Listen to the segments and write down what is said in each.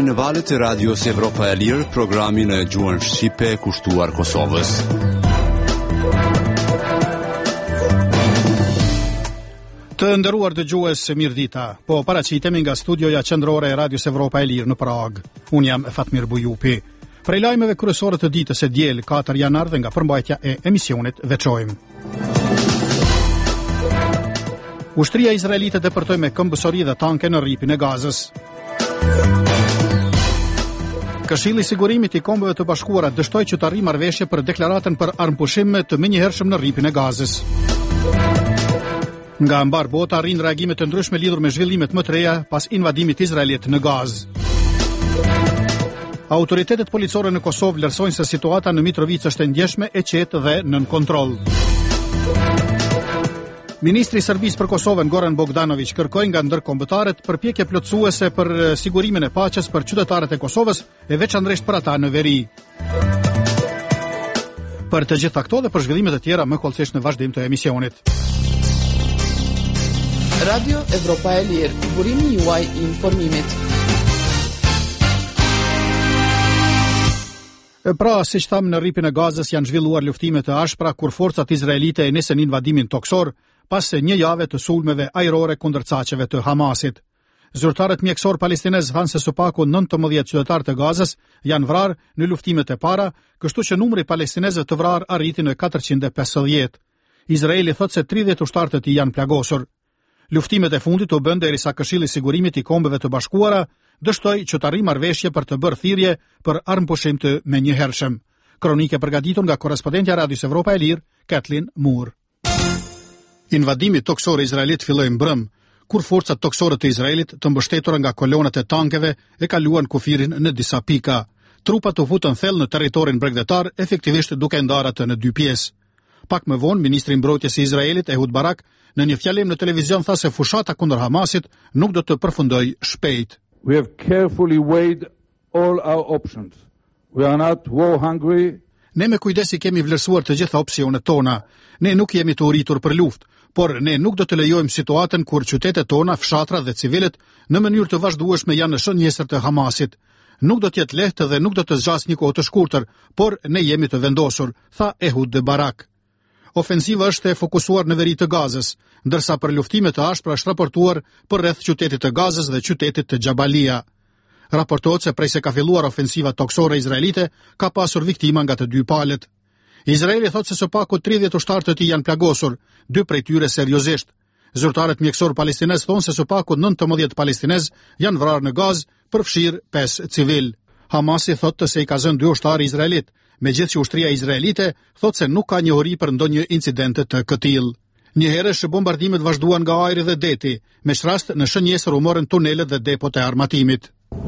Jeni në valët e radios Evropa e Lirë, programin e gjuhën shqipe kushtuar Kosovës. Të nderuar dëgjues, mirëdita. Po paraqitemi nga studioja qendrore e radios Evropa e Lirë në Prag. Unë jam Fatmir Bujupi. Prej lajmeve kryesore të ditës së diel 4 janar dhe nga përmbajtja e emisionit veçojmë. Ushtria izraelite depërtoi me këmbësori dhe tanke në rripin e Gazës. Këshilli i Sigurimit i Kombeve të Bashkuara dështoi që të arrijë marrëveshje për deklaratën për armpushim të menjëhershëm në rripin e Gazës. Nga mbar bota arrin reagime të ndryshme lidhur me zhvillimet më të reja pas invadimit izraelit në Gazë. Autoritetet policore në Kosovë vlerësojnë se situata në Mitrovicë është e ndjeshme, e qetë dhe nën kontroll. Ministri i Serbisë për Kosovën Goran Bogdanović kërkoi nga ndërkombëtarët përpjekje plotësuese për sigurimin e paqes për qytetarët e Kosovës e veçanërisht për ata në veri. Për të gjitha këto dhe për zhvillimet e tjera më kollësisht në vazhdim të emisionit. Radio Evropa e Lirë, burimi juaj i informimit. Pra, siç thamë, në rripin e Gazës janë zhvilluar luftime të ashpra kur forcat izraelite e nisën invadimin toksor pas një jave të sulmeve ajrore kundër çaqeve të Hamasit. Zyrtarët mjekësor palestinez thanë se së paku 19 qytetarë të Gazës janë vrarë në luftimet e para, kështu që numri palestinezëve të vrarë arriti në 450. Izraeli thotë se 30 ushtarë të tij janë plagosur. Luftimet e fundit u bën derisa Këshilli i Sigurimit i Kombeve të Bashkuara dështoi që të arrijë marrëveshje për të bërë thirrje për armpushim të menjëhershëm. Kronike përgatitur nga korrespondentja e Radios Evropa e Lirë, Kathleen Moore. Invadimi toksor izraelit filloi mbrëm, kur forcat toksore të Izraelit, të mbështetura nga kolonat e tankeve, e kaluan kufirin në disa pika. Trupat u futën thellë në territorin bregdetar, efektivisht duke ndarë atë në dy pjesë. Pak më vonë, ministri i mbrojtjes i Izraelit, Ehud Barak, në një fjalim në televizion tha se fushata kundër Hamasit nuk do të përfundojë shpejt. We have carefully weighed all our options. We are not war hungry. Ne me kujdesi kemi vlerësuar të gjitha opsionet tona. Ne nuk jemi të uritur për luftë, por ne nuk do të lejojmë situatën kur qytetet tona, fshatra dhe civilet në mënyrë të vazhdueshme janë në shënjesër të Hamasit. Nuk do të jetë lehtë dhe nuk do të zgjasë një kohë të shkurtër, por ne jemi të vendosur, tha Ehud Barak. Ofensiva është e fokusuar në veri të Gazës, ndërsa për luftime të ashpra është raportuar për rreth qytetit të Gazës dhe qytetit të Xhabalia. Raportohet se prej se ka filluar ofensiva toksore izraelite, ka pasur viktima nga të dy palët. Izraeli thotë se së paku 30 ushtarë të tij janë plagosur, 2 prej tyre seriozisht. Zyrtarët mjekësor palestinez thonë se së paku 19 palestinez janë vrarë në Gazë, përfshirë 5 civil. Hamasi thotë se i ka zënë 2 ushtarë izraelit, megjithëse ushtria izraelite thotë se nuk ka njohuri për ndonjë incidente të këtillë. Njëherësh bombardimet vazhduan nga ajri dhe deti, me rast në shënjesër u morën tunelet dhe depot e armatimit.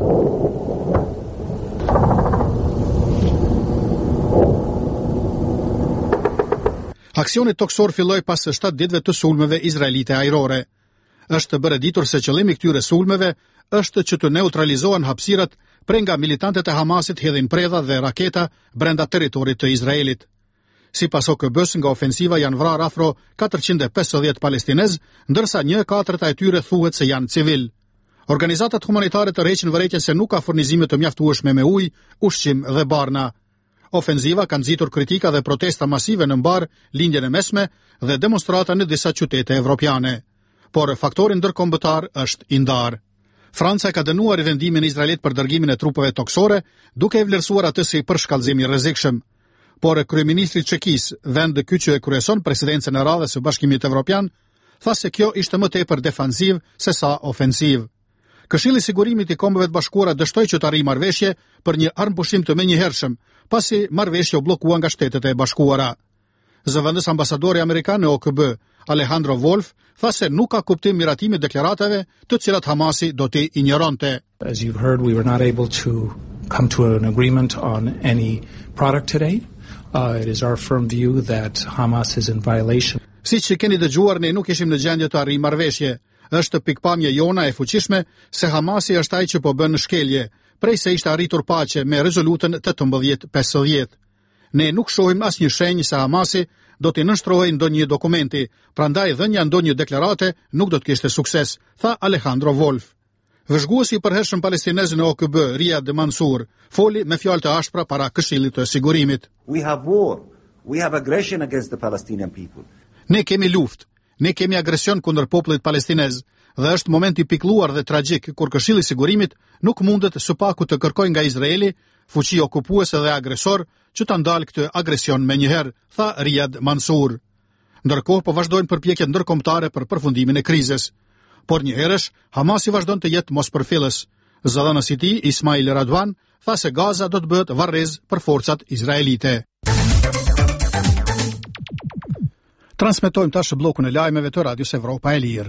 Aksioni toksor filloi pas 7 ditëve të sulmeve izraelite ajrore. Është bërë ditur se qëllimi këtyre sulmeve është që të neutralizohen hapësirat prej nga militantët e Hamasit hedhin predha dhe raketa brenda territorit të Izraelit. Sipas OKB-s, nga ofensiva janë vrarë afro 450 palestinez, ndërsa 1/4 e tyre thuhet se janë civil. Organizatat humanitare tërheqin vërejtjen se nuk ka furnizime të mjaftueshme me ujë, ushqim dhe barna. Ofensiva ka nxitur kritika dhe protesta masive në mbar lindjen e mesme dhe demonstrata në disa qytete evropiane. Por faktori ndërkombëtar është i ndarë. Franca ka dënuar vendimin e Izraelit për dërgimin e trupave toksore, duke e vlerësuar atë si përshkallëzim i rrezikshëm. Por kryeministri i Çekisë, vend ky që e kryeson presidencën e radhës së Bashkimit Evropian, tha se kjo ishte më tepër defanziv se sa ofensiv. Këshilli i Sigurimit i Kombeve të Bashkuara dështoi që të arrijë marrëveshje për një armpushim të menjëhershëm, pasi marrëveshja u bllokua nga Shtetet e Bashkuara. Zëvendës ambasadori amerikan në OKB, Alejandro Wolf, tha se nuk ka kuptim miratimi deklaratave të cilat Hamasi do t'i injoronte. As you've heard, we were not able to come to an agreement on any product today. It is our firm view that Hamas is in violation. Siç që keni dëgjuar, ne nuk ishim në gjendje të arrijmë marrëveshje. Është pikpamje jona e fuqishme se Hamasi është ai që po bën shkelje, prej se ishte arritur paqe me rezolutën 1850. Ne nuk shohim asnjë shenjë se Hamasi do të nënshtrohej ndonjë dokumenti, prandaj dhënia ndonjë deklarate nuk do të kishte sukses, tha Alejandro Wolf. Vëzhguesi I përhershëm palestinez në OKB, Riyad Mansour, foli me fjalë të ashpra para Këshillit të Sigurimit. We have war. We have aggression against the Palestinian people. Ne kemi luftë, ne kemi agresion kundër popullit palestinez, dhe është moment I pikëlluar dhe tragjik kur Këshilli I Sigurimit nuk mundet së paku të kërkojë nga Izraeli, fuqi okupuese dhe agresor, që ta ndalë këtë agresion menjëherë, tha Riyad Mansour. Ndërkohë po vazhdojnë përpjekjet ndërkombëtare për përfundimin e krizës. Por njëherësh, Hamasi vazhdon të jetë mospërfillës. Zëdhënësi I tij, Ismail Radwan, tha se Gaza do të bëhet varrez për forcat izraelite. Transmetojmë tash bllokun e lajmeve të Radios Evropa e Lirë.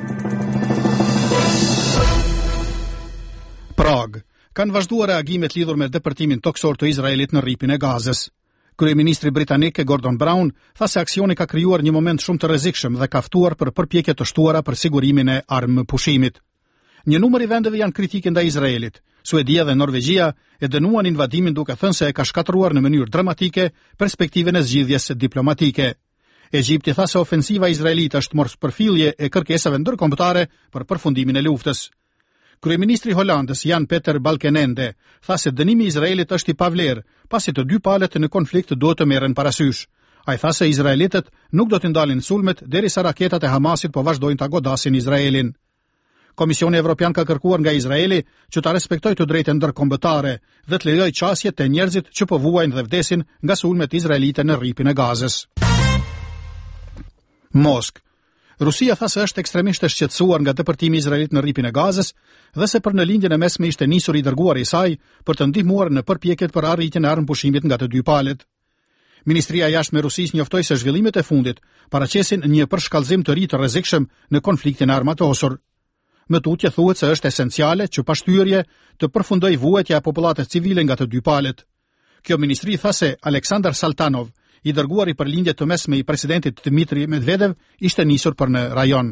Prag. Kanë vazhduar reagimet lidhur me depërtimin toksor të Izraelit në rripin e Gazës. Kryeministri britanik Gordon Brown tha se aksioni ka krijuar një moment shumë të rrezikshëm dhe ka ftuar për përpjekje të shtuara për sigurimin e armëpushimit. Një numër I vendeve janë kritike ndaj Izraelit. Suedia dhe Norvegjia e dënuan invadimin duke thënë se e ka shkatëruar në mënyrë dramatike perspektiven e zgjidhjes diplomatike. Egjipti tha se ofensiva izraelite është mospërfillje e kërkesave ndërkombëtare për përfundimin e luftës. Kryeministri Holandës Jan Peter Balkenende tha se dënimi I Izraelit është I pavlerë, pasi të dy palët në konflikt duhet të merren parasysh. Ai tha se izraelitët nuk do të ndalin sulmet derisa raketat e Hamasit po vazhdojnë ta godasin Izraelin. Komisioni Evropian ka kërkuar nga Izraeli që ta respektojë të drejtën ndërkombëtare dhe të lejojë qasjet e njerëzit që po vuajnë dhe vdesin nga sulmet izraelite në rripin e Gazës. Moskë. Rusia tha se është ekstremisht e shqetësuar nga depërtimi I Izraelit në rripin e Gazës dhe se për në lindjen e mesme ishte nisur I dërguar I saj për të ndihmuar në përpjekjet për arritjen e armëpushimit nga të dy palët. Ministria e Jashtme e Rusisë njoftoi se zhvillimet e fundit paraqesin një përshkallëzim të ri të rrezikshëm në konfliktin armatosur. Më tutje thuhet se është esenciale që pa shtyrje të përfundojë vuajtja e popullatës civile nga të dy palët. Kjo ministri tha se Aleksandar Saltanov, I dërguar I përlindje të mesme I presidentit Dmitri Medvedev, ishte nisur për në rajon.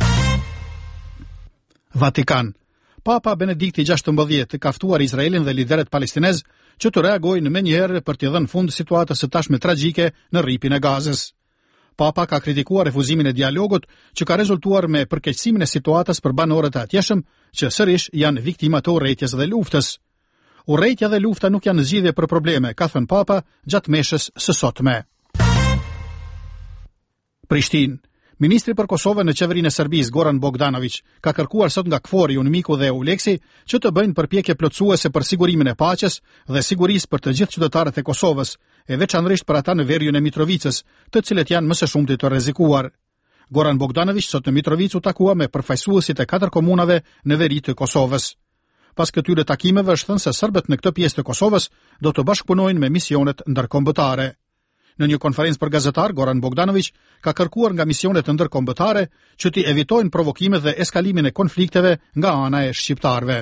Vatikan. Papa Benedikti XVI ka ftuar Izraelin dhe liderët palestinez që të reagojnë menjëherë për të dhënë fund situatës së tashme tragjike në rripin e Gazës. Papa ka kritikuar refuzimin e dialogut që ka rezultuar me përkeqësimin e situatës për banorët e atjeshëm që sërish janë viktima të urrejtjes dhe luftës. Urrejtja dhe lufta nuk janë zgjidhje për probleme, ka thënë Papa gjatë meshës së sotme. Prishtinë. Ministri për Kosovën në qeverinë e Serbisë, Goran Bogdanović, ka kërkuar sot nga KFOR-i, UNMIK-u dhe EULEX-i që të bëjnë përpjekje plotësuese për sigurimin e paqes dhe sigurisë për të gjithë qytetarët e Kosovës, e veçanërisht për ata në veriun e Mitrovicës, të cilët janë më së shumti të rrezikuar. Goran Bogdanović sot në Mitrovic u takua me përfaqësuesit e 4 komunave në veri të Kosovës. Pas këtyre takimeve është thënë se serbët në këtë pjesë të Kosovës do të bashkëpunojnë me misionet ndërkombëtare. Në një konferencë për gazetar, Goran Bogdanović ka kërkuar nga misionet ndërkombëtare që të evitojnë provokimet dhe eskalimin e konflikteve nga ana e shqiptarëve.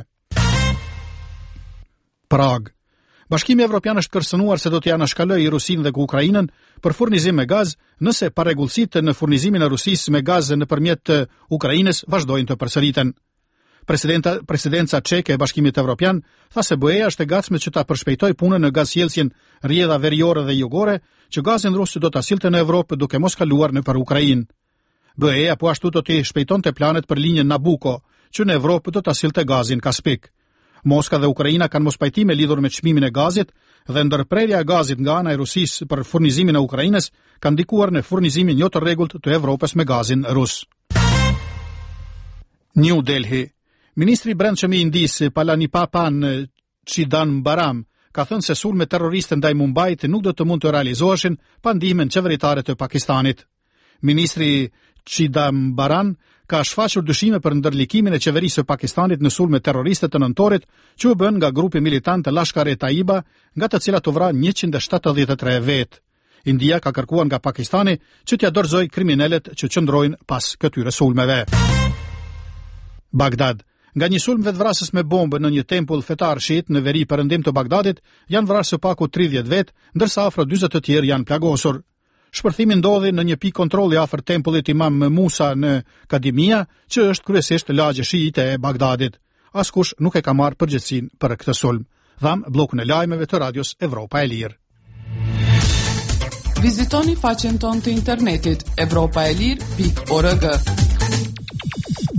Prag. Bashkimi Evropian është kërcënuar se do të anashkalojë Rusinë dhe Ukrainën për furnizim me gaz nëse parregullësitë në furnizimin e Rusisë me gaz nëpërmjet Ukrainës vazhdojnë të përsëriten. Presidenca çeke e Bashkimit Evropian tha se BE-ja është e gatshme që ta përshpejtojë punën në gazsjellsjen rrjedha veriore dhe jugore që gazin rus do ta sillte në Evropë duke mos kaluar nëpër Ukrainë. BE-ja po ashtu do të shpejtonte planet për linjën Nabucco, që në Evropë do ta sillte gazin Kaspik. Moska dhe Ukraina kanë mospajtime lidhur me çmimin e gazit dhe ndërprerja e gazit nga ana e Rusisë për furnizimin e Ukrainës ka ndikuar në furnizimin jo të rregullt të Evropës me gazin rus. New Delhi. Ministri i Brendshëm I Indisë Palanipapan Chidambaram ka thënë se sulmet terroriste ndaj Mumbait nuk do të mund të realizoheshin pa ndihmën qeveritare të Pakistanit. Ministri Chidambaram ka shfaqur dyshime për ndërlikimin e qeverisë së Pakistanit në sulmet terroriste të nëntorit që u bën nga grupi militant të Lashkar-e-Taiba, nga të cilat u vran 173 vetë. India ka kërkuar nga Pakistani që t'ia dorëzojë kriminalet që qëndrojnë pas këtyre sulmeve. Bagdad. Nga një sulm vetvrasës me bombë në një tempull fetar shiit në veri perëndim të Bagdadit, janë vrarë së paku 30 vetë, ndërsa afro 40 të tjerë janë plagosur. Shpërthimi ndodhi në një pikë kontrolli afër tempullit Imam Musa në Kadimia, që është kryesisht lagje shiite e Bagdadit. Askush nuk e ka marrë përgjegjësinë për këtë sulm. Dham bllokun e lajmeve të Radios Evropa e Lirë. Vizitoni faqen tonë të internetit evropaelir.org.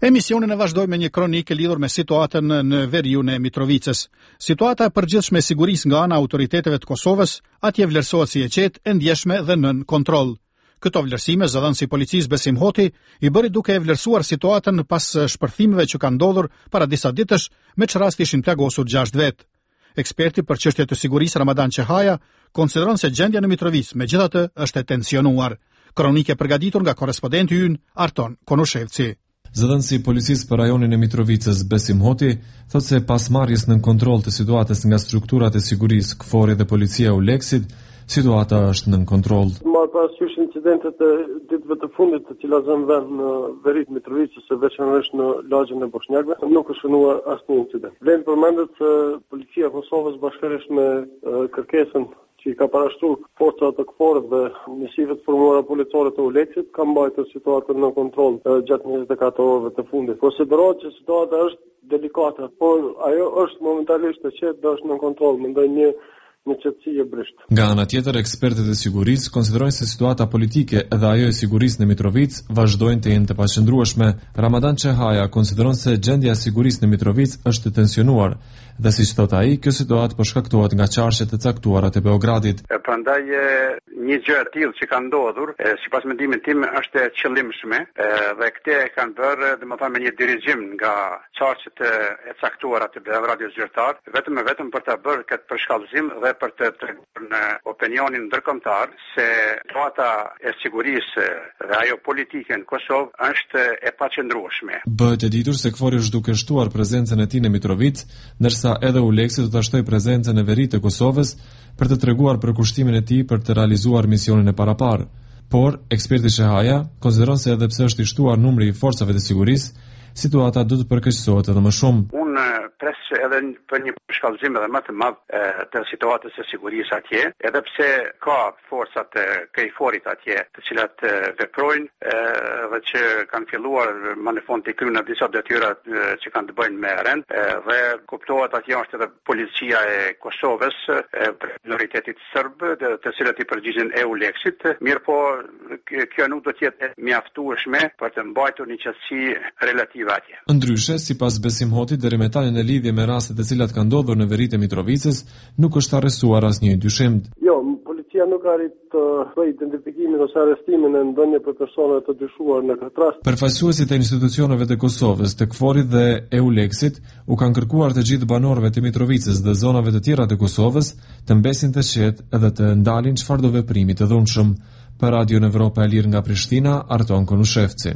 Emisionin e vazhdoj me një kronikë lidhur me situatën në veriun e Mitrovicës. Situata e përgjithshme e sigurisë nga ana autoriteteve të Kosovës atje vlerësohet si e qetë, e ndjeshme dhe nën kontroll. Këto vlerësime zëdhënësi policisë Besim Hoti i bëri duke e vlerësuar situatën pas shpërthimeve që kanë ndodhur para disa ditësh, me që rast ishin plagosur 6 vetë. Eksperti për çështje të sigurisë Ramadan Çehaja konsideron se gjendja në Mitrovicë megjithatë është e tensionuar. Kronikë e përgatitur nga korrespondenti ynë Arton Konushevci. Zëdhënësi i policisë për rajonin e Mitrovicës Besim Hoti thotë se pas marrjes nën kontroll të situatës nga strukturat e sigurisë KFOR dhe policia Uleksit, situata është nën kontroll. Parasysh incidentet e ditëve të fundit të cilat zënë vend në veri të Mitrovicës, veçanërisht në lagjen e Boshnjakëve, nuk është shënuar asnjë incident. Vlen përmendet se policia e Kosovës bashkërisht me kërkesën që i ka parashtruar forcat të KFOR-it dhe njësive të formuara policore të Uleksit, ka mbajtur situatën në kontroll gjatë 24 orëve të fundit. Konsiderohet që situata është delikate, por ajo është momentalisht e qetë dhe është në kontroll, mendoj një qetësi e brisht. Nga ana tjetër, ekspertët e sigurisë konsiderojnë se situata politike dhe ajo e sigurisë në Mitrovicë vazhdojnë të jenë të paqëndrueshme. Ramadan Çehaja konsideron se gjendja e sigurisë në Mitrovicë është e tensionuar dhe siç thot ai, kjo situatë po shkaktohet nga çarqet e caktuara të Beogradit. Prandaj një gjë e tillë që ka ndodhur, sipas mendimit tim, është e qëllimshme dhe këtë e kanë bërë, domethënë me një dirigjim nga çarqet e caktuara të Beogradit zyrtar, vetëm për ta bërë këtë përshkallëzim dhe për të treguar në opinionin ndërkombëtar se situata e sigurisë dhe ajo politike në Kosovë është e paqëndrueshme. Bëhet e ditur se KFOR-i është duke shtuar prezencën e tij në Mitrovicë, ndërsa edhe Uleksi do ta shtojë prezencën në veri të Kosovës për të treguar për kushtimin e tij për të realizuar misionin e paraparë. Por eksperti Çehaja konsideron se edhe pse është i shtuar numri i forcave të sigurisë, situata do të përkeqësohet edhe më shumë. Unë pres edhe për një përshkallëzim edhe më të madh të situatës së sigurisë atje, edhe pse ka forcat e KFOR-it atje, të cilat veprojnë dhe që kanë filluar më në fund të kryejnë disa detyra që kanë të bëjnë me rend, dhe kuptohet atje është edhe policia e Kosovës, prioritetit serb, të cilat i përgjigjen Euleksit, mirë po kjo nuk do të jetë mjaftueshme për të mbajtur një qetësi relative atje. Ndryshe, sipas Besim Hotit, deri me tani në lidhje me rastet e cilat kanë ndodhur në veritë e Mitrovicës, nuk është arrestuar asnjë dyshim. Jo, policia nuk arrit të bëjë identifikimin ose arrestimin e ndonjë për persona të dyshuar në këtë rast. Përfaqësuesit e institucioneve të Kosovës, të KFOR-it dhe Euleksit u kanë kërkuar të gjithë banorëve të Mitrovicës dhe zonave të tjera të Kosovës të mbesin të qetë edhe të ndalin çfarëdo veprimi të dhunshëm. Për Radio Evropa e Lirë nga Prishtina, Arton Konushevci.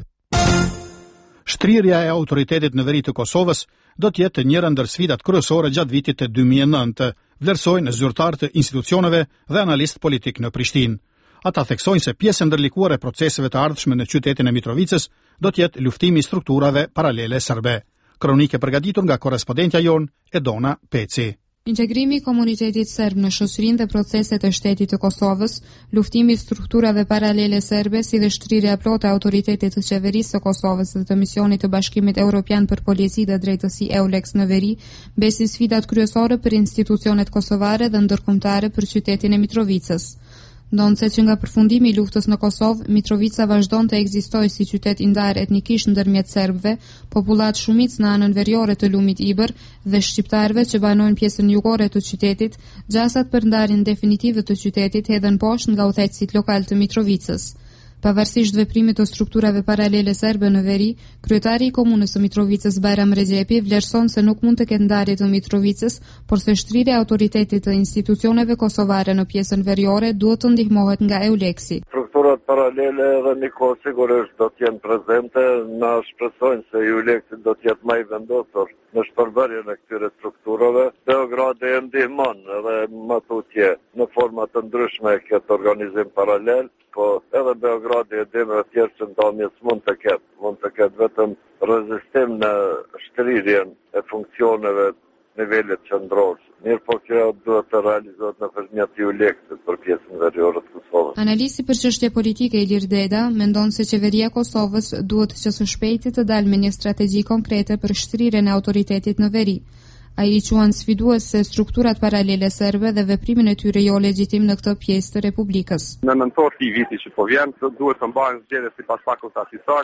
Shtrirja e autoritetit në veri të Kosovës do të jetë njëra ndër sfidat kryesore gjatë vitit të 2009, vlerësojnë zyrtarë të institucioneve dhe analist politik në Prishtinë. Ata theksojnë se pjesë ndërlikuar e proceseve të ardhshme në qytetin e Mitrovicës do të jetë luftimi i strukturave paralele serbe. Kronikë përgatitur nga korrespondentja jon Edona Peci. Integrimi i komunitetit serb në shoqërinë dhe proceset e shtetit të Kosovës, luftimi i strukturave paralele serbe, si dhe shtrirja e plotë e autoritetit të qeverisë së Kosovës dhe të misionit të Bashkimit Evropian për Policë dhe Drejtësi EULEX në veri, besin sfidat kryesore për institucionet kosovare dhe ndërkombëtare për qytetin e Mitrovicës. Ndonse që nga përfundimi i luftës në Kosovë, Mitrovica vazhdon të ekzistojë si qytet i ndarë etnikisht ndërmjet serbëve, popullat shumicë në anën veriore të lumit Ibër dhe shqiptarëve që banojnë pjesën jugore të qytetit, gjasat për ndarjen definitive të qytetit hedhen poshtë nga udhëheqësit lokal të Mitrovicës. Pavarësisht veprimit të strukturave paralele serbe në veri, kryetari i komunës së Mitrovicës Bajram Rexhepi vlerëson se nuk mund të ketë ndarje të Mitrovicës, por se shtrirja e autoritetit të institucioneve kosovare në pjesën veriore duhet të ndihmohet nga EULEXi. Strukturat paralele edhe një kohë sigurisht do të jenë prezente, na shpresojnë se EULEXi do të jetë më i vendosur në shpërbërjen e këtyre strukturave. Beogradi e ndihmon edhe më tutje në forma të ndryshme këtë organizim paralel, po edhe Beogradi e dhe me tjerë që ndamjes mund të ketë vetëm rezistim në shtrirjen e funksioneve nivelit qendror. Mirë po kjo duhet të realizohet në përmjet EULEX-it për pjesën veriore të Kosovës. Analisti për çështje politike Ilir Deda mendon se qeveria e Kosovës duhet që së shpejti të dalë me një strategji konkrete për shtrirjen e autoritetit në veri. Ai i quan sfiduese strukturat paralele serbe dhe veprimin e tyre jo legjitim në këtë pjesë të Republikës. Në nëntor të vitit që po vjen, duhet të mbahen zgjedhje sipas fakultatit.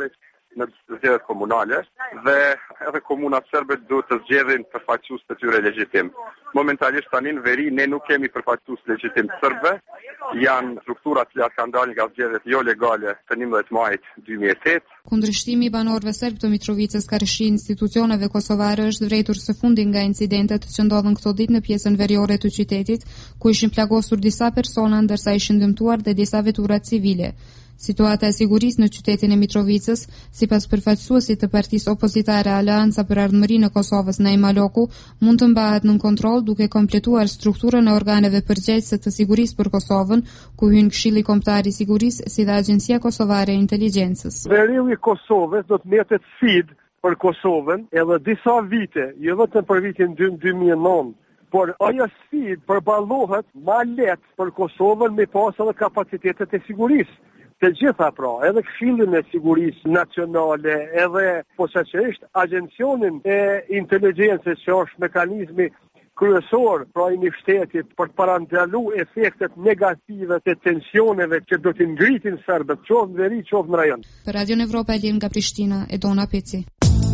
në zgjedhjet komunale dhe edhe komunat serbe duhet të zgjedhin përfaqësues të tyre legjitim. Momentalisht tani në veri ne nuk kemi përfaqësues legjitim të serbëve, janë struktura që kanë dalë nga zgjedhjet jo legale të 11 majit 2008. Kundërshtimi i banorëve serb të Mitrovicës ka rëshi institucioneve kosovare është vërejtur së fundi nga incidentet që ndodhen këto ditë në pjesën veriore të qytetit, ku ishin plagosur disa persona ndërsa ishin dëmtuar dhe disa vetura civile. Situata e sigurisë në qytetin e Mitrovicës, sipas përfaqësuesit të partisë opozitare Aleanca për Ardhmërinë e Kosovës Naima Loku, mund të mbahet nën kontroll duke kompletuar strukturën e organeve përgjegjëse të sigurisë për Kosovën, ku hyn Këshilli Kombëtar i Sigurisë si dhe Agjencia Kosovare e Inteligjencës. Veriu i Kosovës do të mbetet sfidë për Kosovën edhe disa vite, jo vetëm për vitin 2009. Por ajo sfidë përballohet më lehtë për Kosovën me pas edhe kapacitetet e sigurisë. Të gjitha pra, edhe Këshillin e Sigurisë Nacionale, edhe posaçërisht Agjencionin e Inteligjencës që është mekanizmi kryesor pra i një shtetit për të parandalu efektet negative të tensioneve që do të ngritin serbët, qoftë në veri, qoftë në rajon. Për Radio Evropa e nga Prishtina, Edona Peci.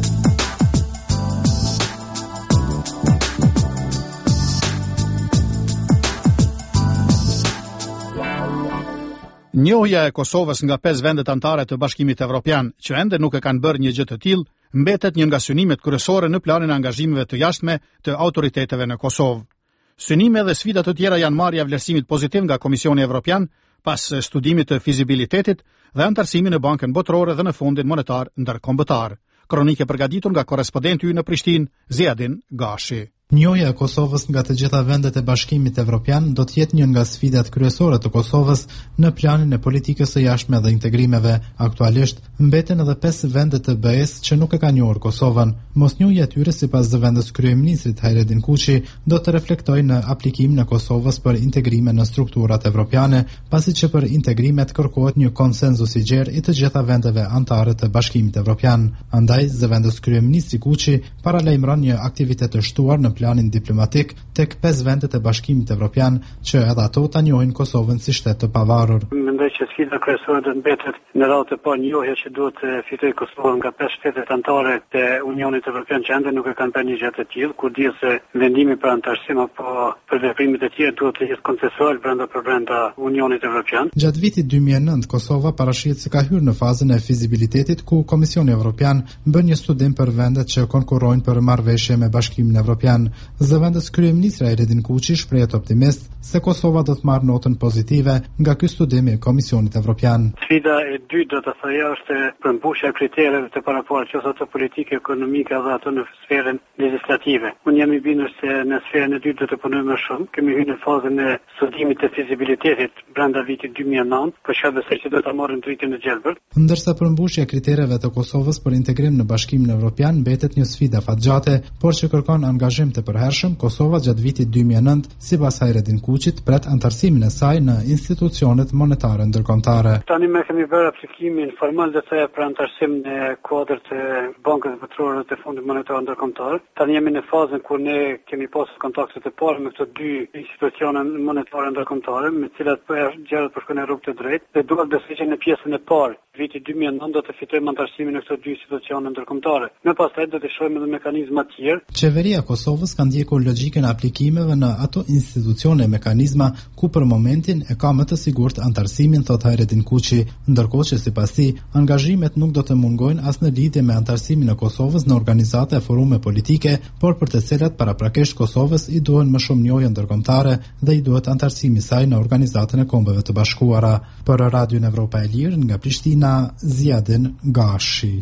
Njohja e Kosovës nga 5 vendet anëtare të Bashkimit Evropian, që ende nuk e kanë bërë një gjë të tillë, mbetet një nga synimet kryesore në planin e angazhimeve të jashtme të autoriteteve në Kosovë. Synime dhe sfida të tjera janë marrja e vlerësimit pozitiv nga Komisioni Evropian pas studimit të fizibilitetit dhe antarësimi në Bankën Botërore dhe në Fondin Monetar Ndërkombëtar. Kronikë përgatitur nga korrespondenti ynë në Prishtinë, Ziadin Gashi. Njohja e Kosovës nga të gjitha vendet e Bashkimit Evropian do të jetë një nga sfidat kryesore të Kosovës në planin e politikës së jashtme dhe integrimeve. Aktualisht mbeten edhe 5 vende të BE-s që nuk e kanë njohur Kosovën. Mosnjohja e tyre sipas zëvendës kryeministrit Hajredin Kuçi do të reflektojë në aplikimin e Kosovës për integrime në strukturat evropiane, pasi që për integrimet kërkohet një konsenzus i gjerë i të gjitha vendeve anëtare të Bashkimit Evropian. Andaj zëvendës kryeministri Kuçi paralajmëron një aktivitet të shtuar në planin diplomatik tek 5 vendet e Bashkimit Evropian që edhe ato ta njohin Kosovën si shtet të pavarur. Mendoj që sfida kryesore do të mbetet në radhë të parë njohja që duhet të fitojë Kosova nga 5 shtetet anëtare të Unionit Evropian që ende nuk e kanë bërë një gjë të tillë, kur dihet se vendimi për antarësim apo për veprimet e tjera duhet të jetë konsensual brenda Unionit Evropian. Gjatë vitit 2009 Kosova parashihet se ka hyrë në fazën e fizibilitetit ku Komisioni Evropian bën një studim për vendet që konkurrojnë për marrëveshje me Bashkimin Evropian. Zëvendës kryeministri Hajredin Kuçi shprehet optimist se Kosova do të marrë notën pozitive nga ky studim i Komisionit Evropian. Sfida e dytë do të thojë është përmbushja e kritereve të paraportë, qoftë ato politike, ekonomike dhe ato në sferën legislative. Unë jam i bindur se në sferën e dytë do të punojmë më shumë. Kemi hyrë në fazën e studimit të fizibilitetit brenda vitit 2009, por që besoj që do ta marrim dritin e gjelbërt. Ndërsa përmbushja e kritereve të Kosovës për integrim në Bashkimin Evropian mbetet një sfidë afatgjate, por që kërkon angazhim të përhershëm, Kosova gjatë vitit 2009, sipas Hajredin Kuçit, pret antarësimin e saj në institucionet monetare ndërkombëtare. Tani më kemi bërë aplikimin formal dhe thëja për antarësim në kuadër të Bankës Botërore dhe të Fondit Monetar Ndërkombëtar. Tani jemi në fazën kur ne kemi pasur kontakte të parë me këto dy institucione monetare ndërkombëtare, me të cilat gjërat po shkojnë në rrugë të drejtë, dhe duhet besoj që në pjesën e parë vitit 2009 do të fitojmë antarësimin në këto dy institucione ndërkombëtare. Më pastaj do të shohim edhe mekanizma të tjerë. Qeveria e Kosovës ka ndjekur logjikën e aplikimeve në ato institucione e mekanizma ku për momentin e ka më të sigurt antarësimin, thot Hajredin Kuçi, ndërkohë që sipas tij angazhimet nuk do të mungojnë as në lidhje me antarësimin e Kosovës në organizata e forume politike, por për të cilat paraprakisht Kosovës i duhen më shumë njohje ndërkombëtare dhe i duhet antarësimi i saj në Organizatën e Kombeve të Bashkuara. Për Radion Evropa e Lirë nga Prishtina, Ziadin Gashi.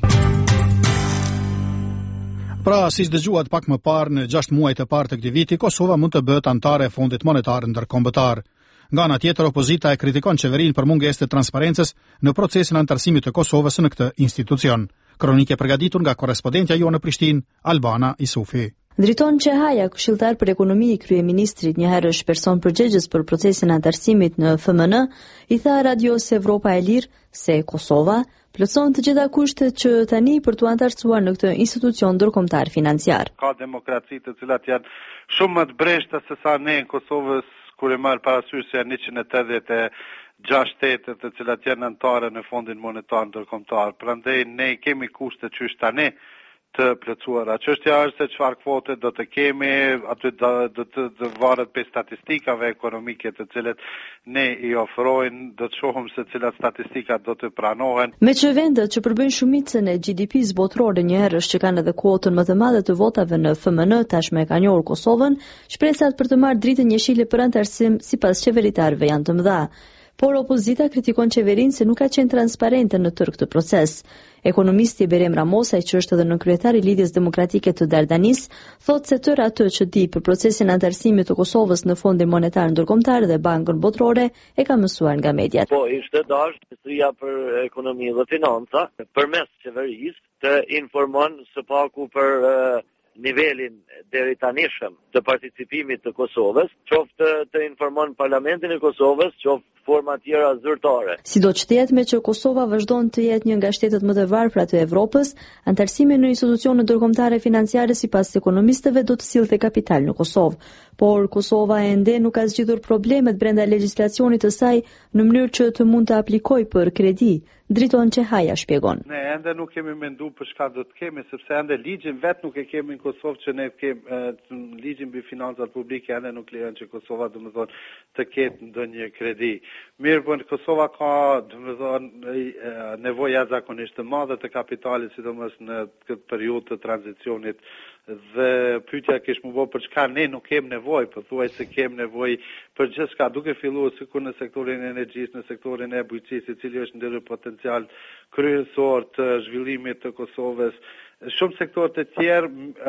Pra, si dëgjuat pak më parë, në 6 muajt e parë të këtij viti, Kosova mund të bëhet anëtare e Fondit Monetar Ndërkombëtar. Nga ana tjetër, opozita e kritikon qeverinë për mungesë të transparencës në procesin e antarësimit të Kosovës në këtë institucion. Kronikë përgatitur nga korrespondentja jonë në Prishtinë, Albana Isufi. Driton Çehaja, këshilltar për ekonomi i kryeministrit, një herë është person përgjegjës për procesin e antarësimit në FMN, i tha Radios Evropa e Lirë se Kosova plotëson të gjitha kushtet që tani për të antarësuar në këtë institucion ndërkombëtar financiar. Ka demokraci të cilat janë shumë më të breshta se sa ne në Kosovës, kur e marr parasysh se janë 180 6 shtete të cilat janë anëtare në Fondin Monetar Ndërkombëtar. Prandaj ne kemi kushte qysh tani të plotësuara. Çështja është se çfarë kvote do të kemi, aty do të varet pe statistikave ekonomike të cilat ne I ofrojnë, do të shohim se cilat statistika do të pranohen. Me që vendet që përbëjnë shumicën e GDP-s botërore njëherësh që kanë edhe kuotën më të madhe të votave në FMN, tashmë e ka njohur Kosovën, shpresat për të marrë dritën jeshile për antarësim sipas qeveritarëve janë të mëdha. Por opozita kritikon qeverinë se nuk ka qenë transparente në tërë këtë proces. Ekonomisti Berem Ramosaj, që është edhe nënkryetari I Lidhjes Demokratike të Dardanis, thotë se tërë atë që di për procesin antarësimit të Kosovës në Fondin Monetar Ndërkombëtar dhe Bankën Botërore e ka mësuar nga mediat. Po, ishte dashur Ministria për Ekonomi dhe Financa përmes qeverisë të informon së paku për nivelin deri tanishëm të participimit të Kosovës, qoftë të informon Parlamentin e Kosovës, qoftë forma tjera zyrtare. Sido që të jetë me që Kosova vazhdon të jetë një nga shtetet më të varfra të Evropës, antarësimi në institucione ndërkombëtare financiare sipas ekonomistëve do të sillte kapital në Kosovë. Por Kosova ende nuk ka zgjidhur problemet brenda legjislacionit të saj në mënyrë që të mund të aplikojë për kredi. Driton Çehaja shpjegon. Ne ende nuk kemi menduar për çka do të kemi, sepse ende ligjin vet nuk e kemi në Kosovë që ne kemi ligjin mbi financat publike ende nuk lejon që Kosova domethënë të ketë ndonjë kredi. Mirë, po Kosova ka domethënë nevojë jashtëzakonisht të madhe të kapitalit, sidomos në këtë periudhë të tranzicionit. Dhe pyetja kish më bë për çka ne nuk kemi nevojë, po thuaj se kemi nevojë për gjithçka, duke filluar sikur në sektorin e energjisë, në sektorin e bujqësisë, I cili është ndër potencial kryesor të zhvillimit të Kosovës. Shumë sektorë të tjerë,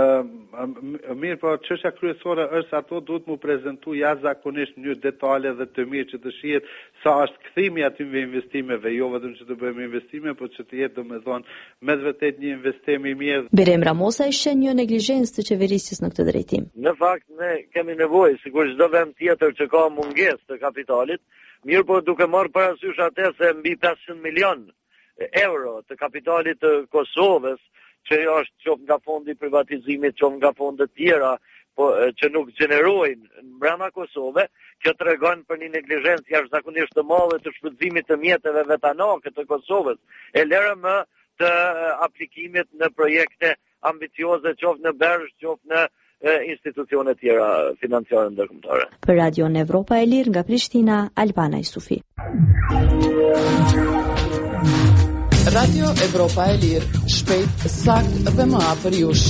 mirë, po çështja kryesore është se ato duhet mu prezantu jashtëzakonisht në mënyrë detale dhe të mirë që të shihet sa është kthimi atyve investimeve, jo vetëm që të bëjmë investime, por që të jetë domethënë me vërtet një investim I mirë. Berem Ramosaj sheh një neglizhencë të qeverisjes në këtë drejtim. Në fakt ne kemi nevojë, sikur çdo vend tjetër që ka mungesë të kapitalit, mirë, po duke marrë parasysh atë se mbi 500 milion euro të kapitalit të Kosovës që është qoftë nga fondi I privatizimit, qoftë nga fondet tjera, po që nuk gjenerojnë brenda Kosove, kjo tregon për një neglizhencë jashtëzakonisht të madhe të shfrytëzimit të mjeteve vetanake të Kosovës, e lërë më të aplikimit në projekte ambicioze, qoftë në bergë, qoftë në institucione tjera financiare ndërkombëtare. Për Radion Evropa e Lirë nga Prishtina, Albana Isufi. Radio Evropa e Lirë, shpejt, sakt dhe më afër jush.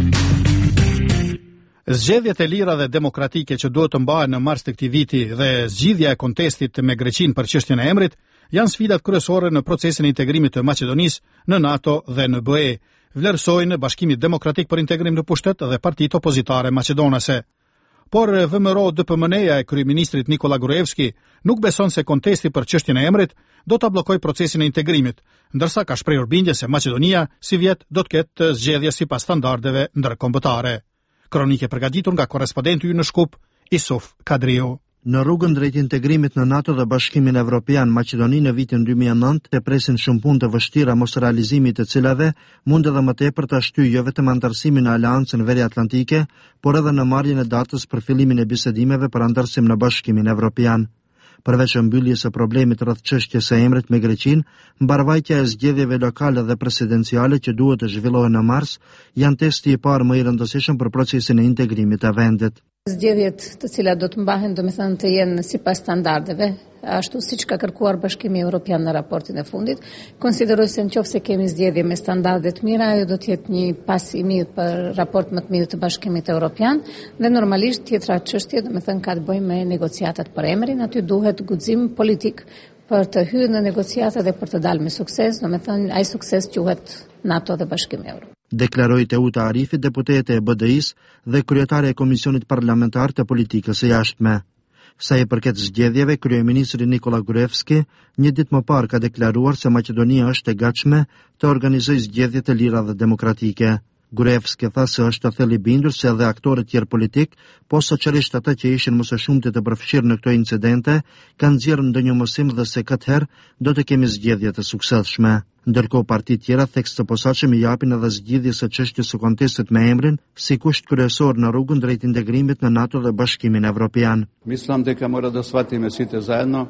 Zgjedhjet e lira dhe demokratike që duhet të mbahen në mars të këtij viti dhe zgjidhja e kontestit me Greqinë për çështjen e emrit janë sfidat kryesore në procesin e integrimit të Maqedonisë në NATO dhe në BE, vlerësojnë Bashkimi Demokratik për Integrim në Pushtet dhe partitë opozitare maqedonase. Por VMRO-DPMN-ja e kryeministrit Nikola Gruevski nuk beson se kontesti për çështjen e emrit do ta bllokojë procesin e integrimit, ndërsa ka shprehur bindje se Maqedonia si vjet do të ketë zgjedhje sipas standardeve ndërkombëtare. Kronikë e përgatitur nga korrespondenti ynë në Shkup, Isuf Kadriu. Në rrugën drejt integrimit në NATO dhe Bashkimin Evropian, Maqedoni në vitin 2009 e presin shumë punë të vështira mos realizimit të cilave mund edhe më tepër të shtyjë jo vetëm antarësimin në Aleancën Veriatlantike, por edhe në marrjen e datës për fillimin e bisedimeve për antarësim në Bashkimin Evropian. Përveç mbylljes së problemit rreth çështjes së emrit me Greqinë, mbarvajtja e zgjedhjeve lokale dhe presidenciale që duhet të zhvillohen në mars janë testi I parë më I rëndësishëm për procesin e integrimit të vendit. Zgjedhjet të cilat do të mbahen domethënë të jenë sipas standardeve, ashtu siç ka kërkuar Bashkimi Evropian në raportin e fundit, konsideroj se nëse kemi zgjedhje me standarde të mira, ajo do të jetë një pas I mirë për raport më të mirë të Bashkimit Evropian dhe normalisht tjetra çështje domethënë ka të bëjë me negociatat për emrin, aty duhet guxim politik për të hyrë në negociata dhe për të dalë me sukses, domethënë ai sukses quhet NATO dhe Bashkimi Evropian. Deklaroi Teuta Arifi, deputete e BDI-s dhe kryetare e Komisionit Parlamentar të Politikës së Jashtme. Sa I përket zgjedhjeve, kryeministri Nikola Gruevski një ditë më parë ka deklaruar se Maqedonia është e gatshme të organizojë zgjedhje të lira dhe demokratike. Gruevski tha se është thellë I bindur se edhe aktorët tjerë politik, posaçërisht ata që ishin më së shumti të përfshirë në këto incidente, kanë nxjerrë ndonjë mosim dhe se këtë herë do të kemi zgjedhje të suksesshme. Ndërkohë partitë tjera theks të posaçëm I japin edhe zgjidhjes së çështjes së kontestit me emrin si kusht kryesor në rrugën drejt integrimit në NATO dhe Bashkimin Evropian. Mislim дека mora да сватиме сите заедно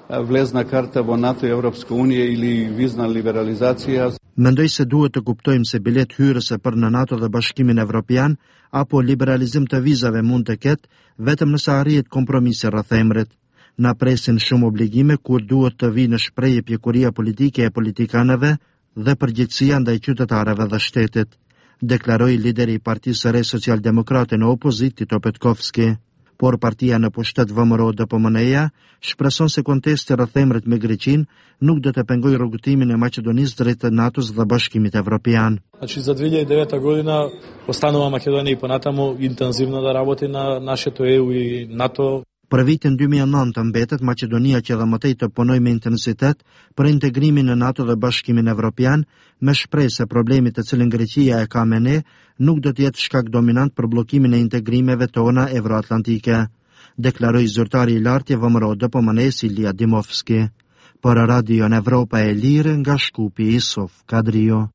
vlezna karta vo NATO i Europske unije ili vizna liberalizacija. Mendoj se duhet të kuptojmë se bilet hyrëse për në NATO dhe Bashkimin Evropian apo liberalizim të vizave mund të ketë vetëm nëse arrihet kompromisi rreth emrit. Na presin shumë obligime kur duhet të vijë në shprehje pjekuria politike e politikanëve dhe përgjegjësia ndaj qytetarëve dhe shtetit, deklaroi lideri i Partisë së Re Socialdemokrate në opozitë Tito Petkovski. Por partia në pushtet VMRO DPMN-ja shpreson se kontesti rreth emrit me Greqinë nuk do të pengojë rrugëtimin e Maqedonisë drejt NATO-s dhe Bashkimit Evropian. Значи за 2009 година останува Македонија и понатаму интензивно да работи на нашето ЕУ и НАТО. Për vitin 2009 mbetet Maqedonia që dhe mëtej të punoj me intensitet për integrimin në NATO dhe Bashkimin Evropian, me shpresë se problemi të cilin Greqia e ka me ne nuk do të jetë shkak dominant për bllokimin e integrimeve tona evroatlantike, deklaroi zyrtari i lartë i VMRO DPMN-s Ilia Dimovski. Për Radio Evropa e Lirë nga Shkupi Isuf Kadrio.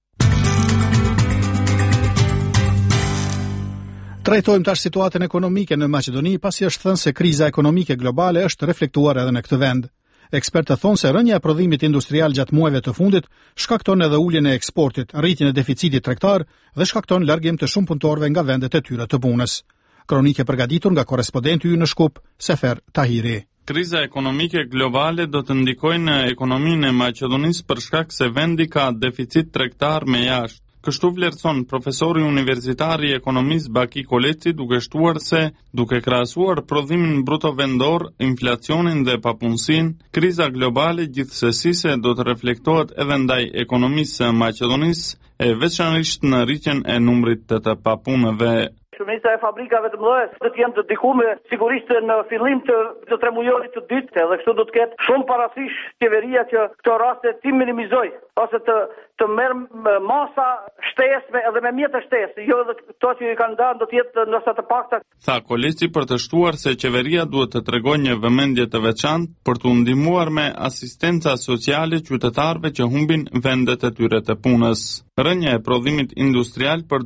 Trajtojmë tash situatën ekonomike në Maqedoni, pasi është thënë se kriza ekonomike globale është reflektuar edhe në këtë vend. Ekspertët thonë se rënja e prodhimit industrial gjatë muajve të fundit shkakton edhe uljen e eksportit, rritjen e deficitit tregtar dhe shkakton largim të shumë punëtorëve nga vendet e tyre të punës. Kronike përgatitur nga korrespondenti ynë në Shkup, Sefer Tahiri. Kriza ekonomike globale do të ndikojë në ekonominë e Maqedonisë për shkak se vendi ka deficit tregtar me jashtë. Kështu vlerëson profesori universitar i ekonomisë Baki Koleci, duke shtuar se, duke krahasuar prodhimin bruto vendor, inflacionin dhe papunësinë, kriza globale gjithsesi se do të reflektohet edhe ndaj ekonomisë së Maqedonisë, e veçanërisht në rritjen e numrit të papunëve. Shumica e fabrikave të mëdha do të jenë të ndikuar sigurisht në fillim të tremujorit të dytë, dhe kështu do të ketë shumë parasysh qeveria që këto raste ti minimizoj ose të merr masa shtesme edhe me mjete shtesë, jo edhe to që i kanë dhënë do të jetë ndoshta të pakta. Tha Koleci për të shtuar se qeveria duhet të tregojë një vëmendje të veçantë për të ndihmuar me asistenca sociale qytetarëve që humbin vendet e tyre të punës. Rënja e prodhimit industrial për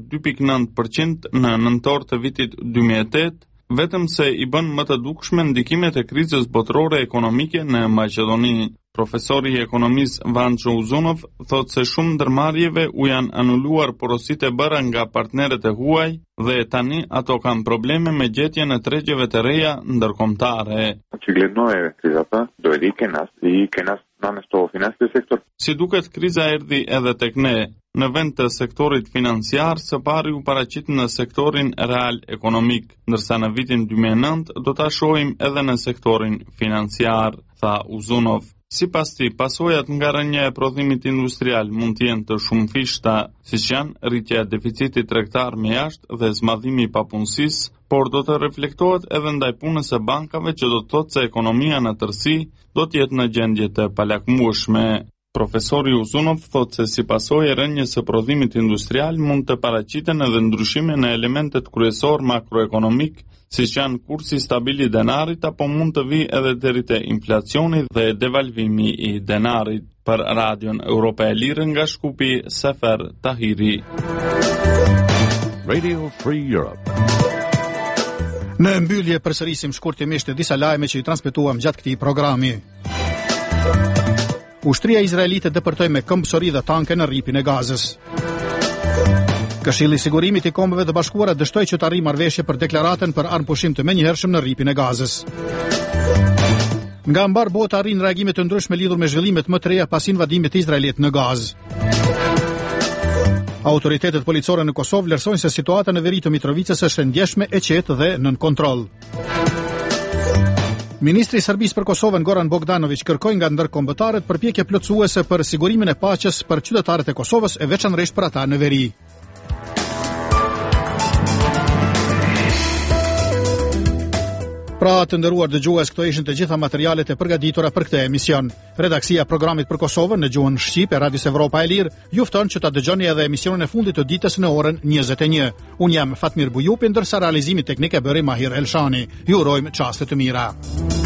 2.9% në nëntor të vitit 2008, vetëm se i bën më të dukshme ndikimet e krizës botërore ekonomike në Maqedoni. Profesori i ekonomisë Vancho Uzunov thotë se shumë ndërmarrjeve u janë anuluar porositë e bëra nga partnerët e huaj dhe tani ato kanë probleme me gjetjen e tregjeve të reja ndërkombëtare. Очигледно е кризата дойде кај нас и кај нас наместо финансовиот сектор. Si duket kriza erdhi edhe tek ne. Në vend të sektorit financiar, së pari u paraqit në sektorin real ekonomik, ndërsa në vitin 2009 do ta shohim edhe në sektorin financiar, tha Uzunov. Sipas tij, pasojat nga rënja e prodhimit industrial mund të jenë të shumëfishta, siç janë rritja e deficitit tregtar me jashtë dhe zmadhimi i papunësisë, por do të reflektohet edhe ndaj punës së bankave, që do të thotë se ekonomia në tërësi do të jetë në gjendje të palakmueshme. Profesori Uzunov thotë se si pasojë e rënjes së prodhimit industrial mund të paraqiten edhe ndryshime në elementet kryesor makroekonomik, siç janë kursi stabil i denarit, apo mund të vijë edhe deri te inflacioni dhe devalvimi i denarit. Për Radion Evropa e Lirë nga Shkupi, Sefer Tahiri. Radio Free Europe. Në mbyllje përsërisim shkurtimisht disa lajme që i transmetuam gjatë këtij programi. Ushtria izraelite depërtoi me këmbësori dhe tanke në rripin e Gazës. Këshilli i Sigurimit i Kombeve të Bashkuara dështoi që të arrijë marrëveshje për deklaratën për armpushim të menjëhershëm në rripin e Gazës. Nga mbar bota arrin reagime të ndryshme lidhur me zhvillimet më të reja pas invadimit të Izraelit në Gazë. Autoritetet policore në Kosovë vlerësojnë se situata në veri të Mitrovicës është e ndjeshme, e qetë dhe nën kontroll. Ministri i Serbisë për Kosovën Goran Bogdanović kërkoi nga ndërkombëtarët përpjekje plotësuese për sigurimin e paqes për qytetarët e Kosovës e veçanërisht për ata në veri. Pra të nderuar dëgjues, këto ishin të gjitha materialet e përgatitura për këtë emision. Redaksia e programit për Kosovën në gjuhën shqip e Radios Evropa e Lirë ju fton që ta dëgjoni edhe emisionin e fundit të ditës në orën 21. Unë jam Fatmir Bujupi, ndërsa realizimi teknik e bëri Mahir Elshani. Ju urojmë çaste të mira.